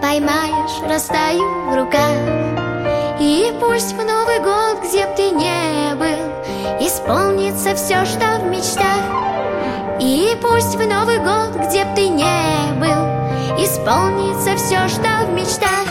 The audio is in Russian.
поймаешь, растаю в руках. И пусть в Новый год, где б ты не был, исполнится все, что в мечтах. И пусть в Новый год, где б ты не был, исполнится все, что в мечтах.